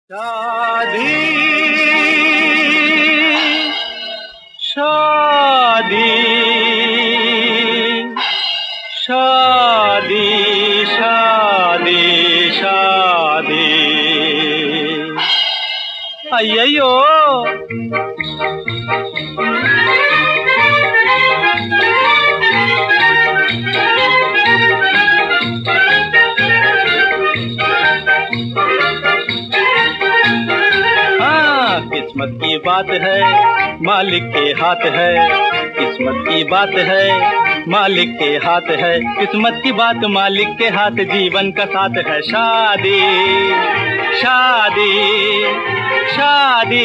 शादी शादी शादी शादी शादी अय्यो किस्मत की बात है मालिक के हाथ है, किस्मत की बात है मालिक के हाथ है, किस्मत की बात मालिक के हाथ, जीवन का साथ है शादी शादी शादी।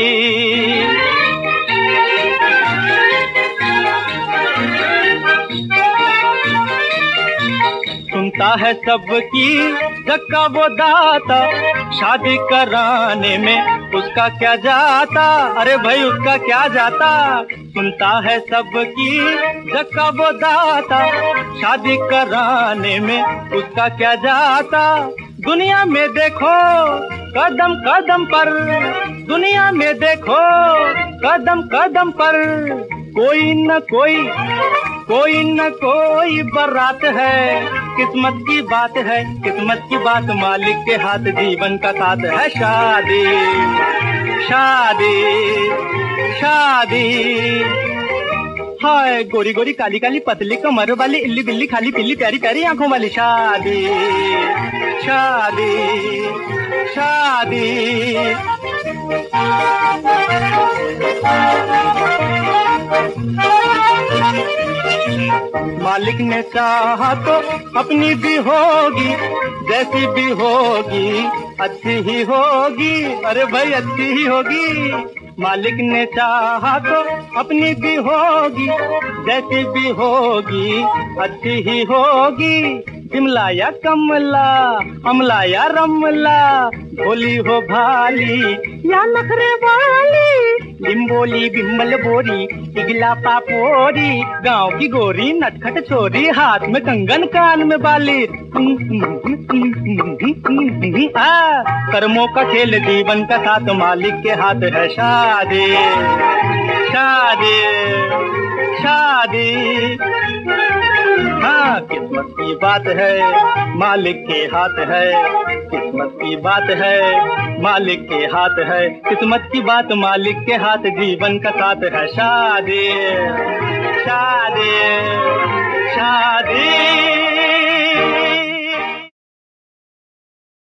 सुनता है सबकी धक्का वो दाता, शादी कराने में उसका क्या जाता, अरे भाई उसका क्या जाता। सुनता है सबकी धक्का वो दाता, शादी कराने में उसका क्या जाता। दुनिया में देखो कदम कदम पर, दुनिया में देखो कदम कदम पर कोई न कोई बारात है। किस्मत की बात है, किस्मत की बात मालिक के हाथ, जीवन का साथ है शादी शादी शादी। हाय गोरी गोरी काली काली पतली कमर वाली, इल्ली बिल्ली खाली पिल्ली प्यारी प्यारी आंखों वाली, शादी शादी शादी। मालिक ने चाहा तो अपनी भी होगी, जैसी भी होगी अच्छी ही होगी, अरे भाई अच्छी ही होगी। मालिक ने चाहा तो अपनी भी होगी, जैसी भी होगी अच्छी ही होगी। शिमला या कमला, अमला या रमला, भोली हो भाली या नखरे वाली, लिम्बोली बिम्बल बोरी पिघला पापोरी, गांव की गोरी नटखट छोरी, हाथ में कंगन कान में बाली। कर्मों का खेल जीवन का साथ मालिक के हाथ है शादी शादी शादी। हाँ किस्मत की बात है मालिक के हाथ है, किस्मत की बात है मालिक के हाथ है, किस्मत की बात मालिक के हाथ, जीवन का साथ है शादी शादी शादी।